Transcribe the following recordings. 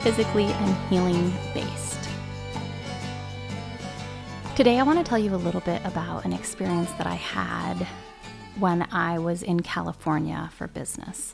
metaphysically and healing based. Today I want to tell you a little bit about an experience that I had when I was in California for business.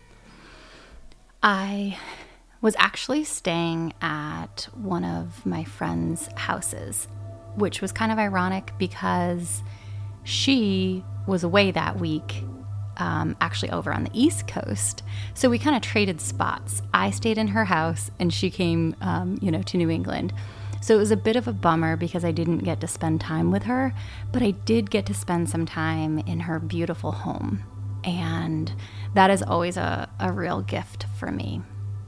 I was actually staying at one of my friend's houses, which was kind of ironic because she was away that week, actually over on the East Coast. So we kind of traded spots. I stayed in her house and she came, to New England. So it was a bit of a bummer because I didn't get to spend time with her, but I did get to spend some time in her beautiful home. And that is always a real gift for me.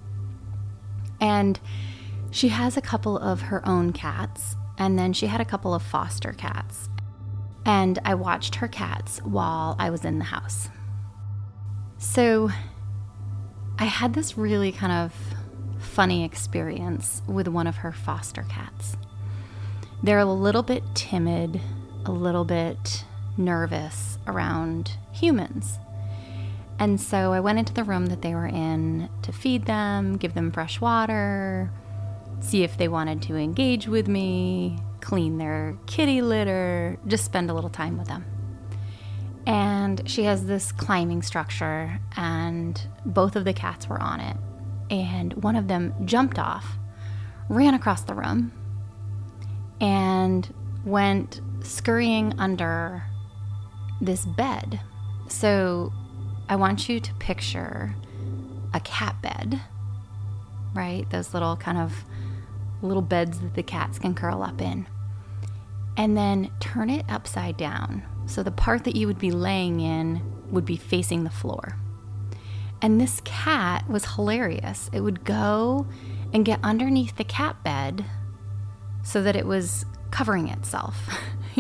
And she has a couple of her own cats, and then she had a couple of foster cats. And I watched her cats while I was in the house. So I had this really kind of funny experience with one of her foster cats. They're a little bit timid, a little bit nervous around humans. And so I went into the room that they were in to feed them, give them fresh water, see if they wanted to engage with me, clean their kitty litter, just spend a little time with them. And she has this climbing structure, and both of the cats were on it. And one of them jumped off, ran across the room, and went scurrying under this bed. So I want you to picture a cat bed, right? Those little beds that the cats can curl up in. And then turn it upside down. So the part that you would be laying in would be facing the floor. And this cat was hilarious. It would go and get underneath the cat bed so that it was covering itself,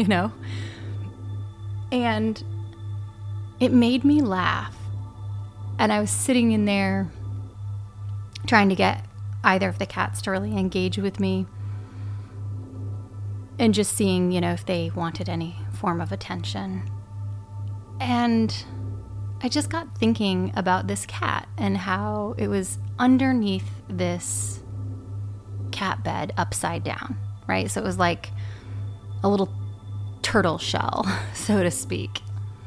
And it made me laugh. And I was sitting in there trying to get either of the cats to really engage with me and just seeing, if they wanted any form of attention. And I just got thinking about this cat and how it was underneath this cat bed upside down, right? So it was like a little turtle shell, so to speak.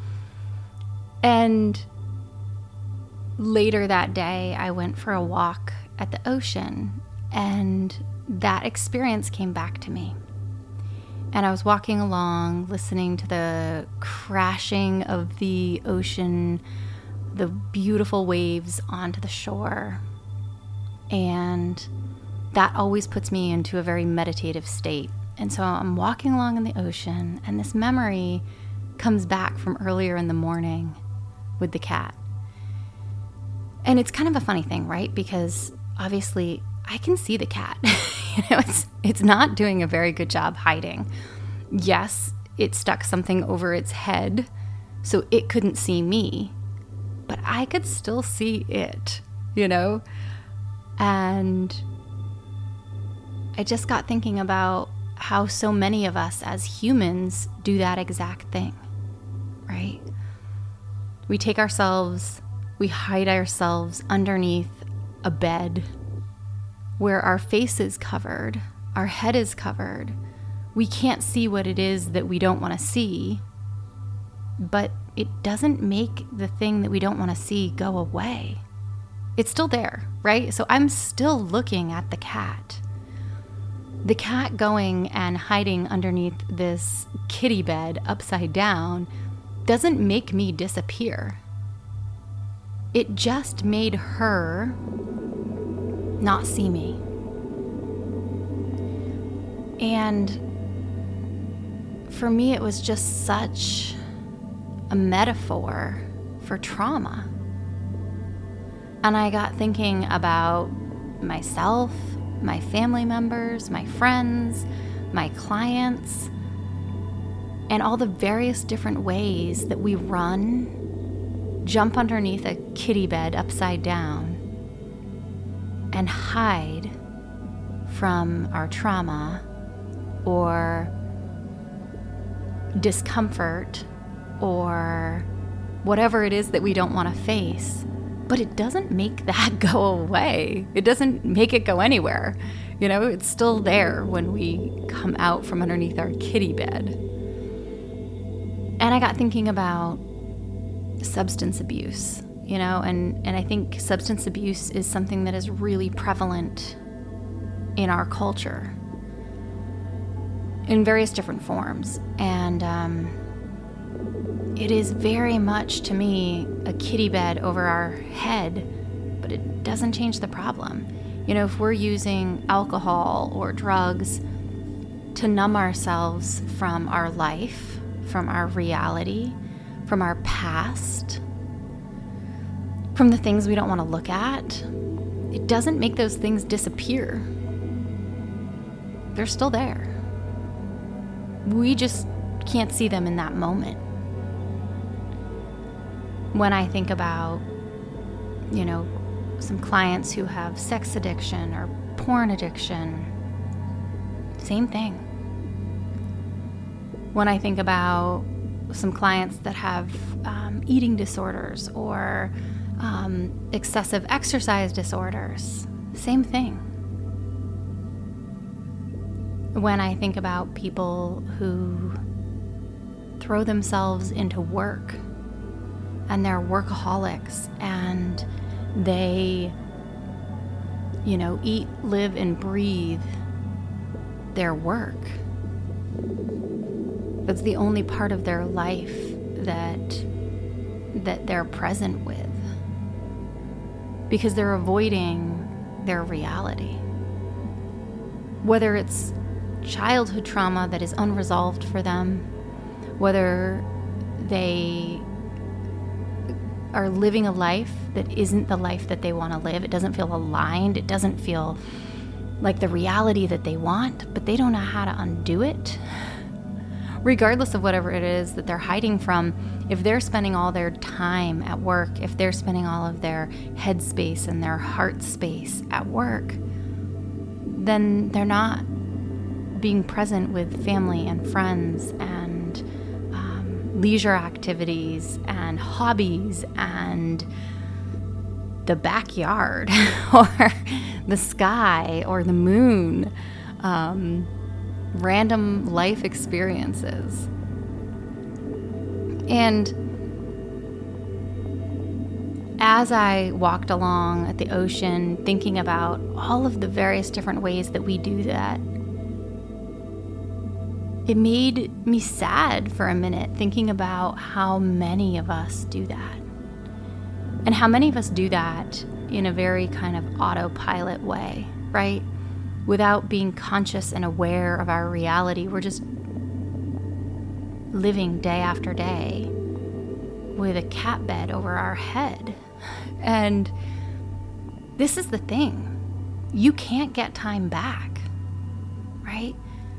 And later that day, I went for a walk at the ocean, and that experience came back to me. And I was walking along, listening to the crashing of the ocean, the beautiful waves onto the shore. And that always puts me into a very meditative state. And so I'm walking along in the ocean, and this memory comes back from earlier in the morning with the cat. And it's kind of a funny thing, right? Because obviously I can see the cat. It's not doing a very good job hiding. Yes, it stuck something over its head, so it couldn't see me, but I could still see it, And I just got thinking about how so many of us as humans do that exact thing, right? We take ourselves, we hide ourselves underneath a bed where our face is covered, our head is covered. We can't see what it is that we don't want to see, but it doesn't make the thing that we don't want to see go away. It's still there, right? So I'm still looking at the cat. The cat going and hiding underneath this kitty bed upside down doesn't make me disappear. It just made her not see me. And for me, it was just such a metaphor for trauma. And I got thinking about myself, my family members, my friends, my clients, and all the various different ways that we run, jump underneath a kitty bed upside down, and hide from our trauma or discomfort or whatever it is that we don't want to face. But it doesn't make that go away. It doesn't make it go anywhere. It's still there when we come out from underneath our kitty bed. And I got thinking about substance abuse, and I think substance abuse is something that is really prevalent in our culture in various different forms. And it is very much, to me, a kitty bed over our head, but it doesn't change the problem. If we're using alcohol or drugs to numb ourselves from our life, from our reality, from our past, from the things we don't want to look at, it doesn't make those things disappear. They're still there. We just can't see them in that moment. When I think about, some clients who have sex addiction or porn addiction, same thing. When I think about some clients that have eating disorders or excessive exercise disorders, same thing. When I think about people who throw themselves into work and they're workaholics and they, eat, live, and breathe their work. That's the only part of their life that they're present with, because they're avoiding their reality. Whether it's childhood trauma that is unresolved for them, whether they are living a life that isn't the life that they want to live. It doesn't feel aligned. It doesn't feel like the reality that they want, but they don't know how to undo it. Regardless of whatever it is that they're hiding from, if they're spending all their time at work, if they're spending all of their head space and their heart space at work, then they're not being present with family and friends and leisure activities and hobbies and the backyard or the sky or the moon, random life experiences. And as I walked along at the ocean, thinking about all of the various different ways that we do that, it made me sad for a minute, thinking about how many of us do that. And how many of us do that in a very kind of autopilot way, right? Without being conscious and aware of our reality. We're just living day after day with a cat bed over our head. And this is the thing. You can't get time back, right?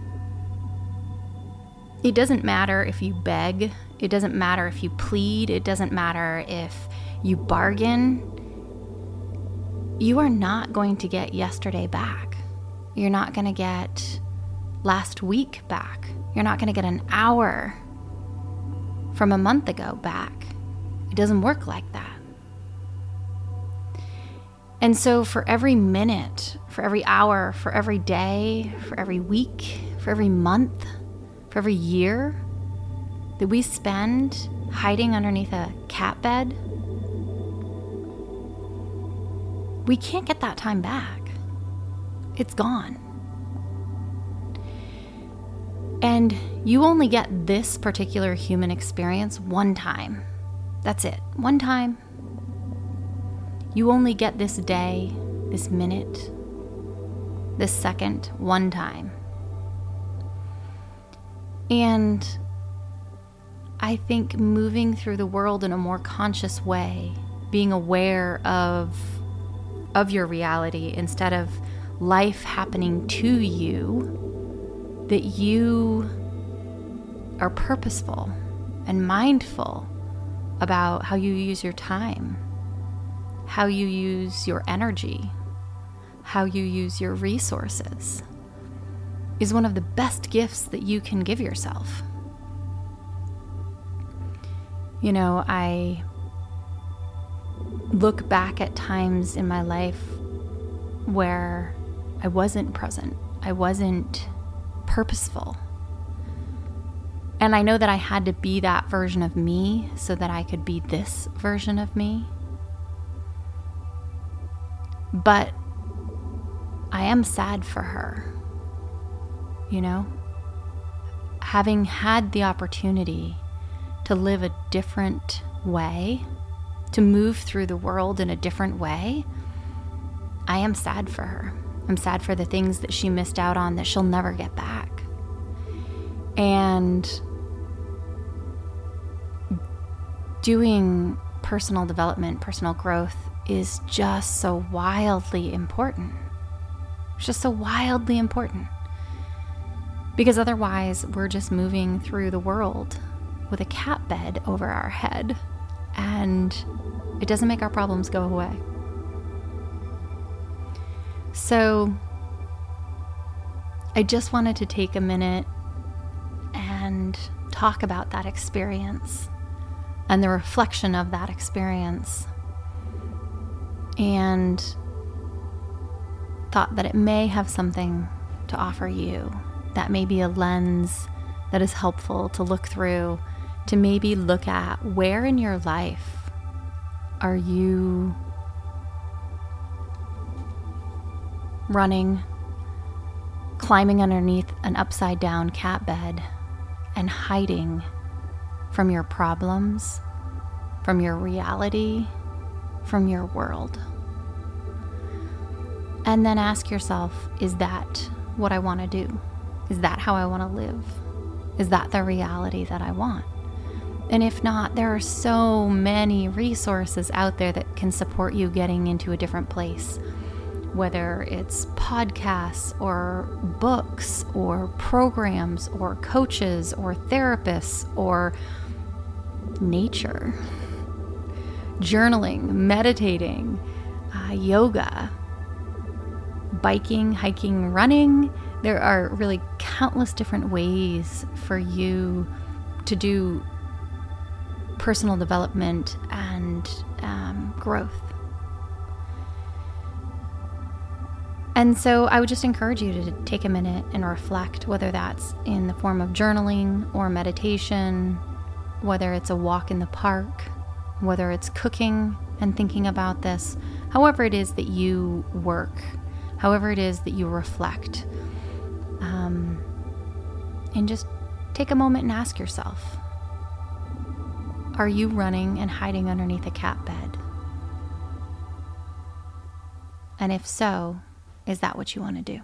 It doesn't matter if you beg. It doesn't matter if you plead. It doesn't matter if you bargain. You are not going to get yesterday back. You're not going to get last week back. You're not going to get an hour from a month ago back. It doesn't work like that. And so for every minute, for every hour, for every day, for every week, for every month, for every year that we spend hiding underneath a cat bed, we can't get that time back. It's gone. And you only get this particular human experience one time. That's it. One time. You only get this day, this minute, this second, one time. And I think moving through the world in a more conscious way, being aware of your reality instead of life happening to you, that you are purposeful and mindful about how you use your time, how you use your energy, how you use your resources, is one of the best gifts that you can give yourself. look back at times in my life where I wasn't present, I wasn't purposeful. And I know that I had to be that version of me so that I could be this version of me. But I am sad for her, having had the opportunity to live a different way, to move through the world in a different way. I am sad for her. I'm sad for the things that she missed out on that she'll never get back. And doing personal development, personal growth is just so wildly important. It's just so wildly important. Because otherwise, we're just moving through the world with a cat bed over our head, and it doesn't make our problems go away. So I just wanted to take a minute and talk about that experience and the reflection of that experience, and thought that it may have something to offer you, that may be a lens that is helpful to look through, to maybe look at where in your life are you running, climbing underneath an upside down cat bed and hiding from your problems, from your reality, from your world. And then ask yourself, is that what I want to do? Is that how I want to live? Is that the reality that I want? And if not, there are so many resources out there that can support you getting into a different place. Whether it's podcasts or books or programs or coaches or therapists or nature, journaling, meditating, yoga, biking, hiking, running. There are really countless different ways for you to do personal development and growth. And so I would just encourage you to take a minute and reflect, whether that's in the form of journaling or meditation, whether it's a walk in the park, whether it's cooking and thinking about this, however it is that you work, however it is that you reflect. And just take a moment and ask yourself, are you running and hiding underneath a cat bed? And if so, is that what you want to do?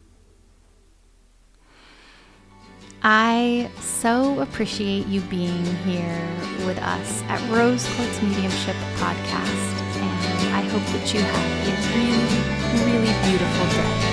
I so appreciate you being here with us at Rose Quartz Mediumship Podcast, and I hope that you have a really, really beautiful day.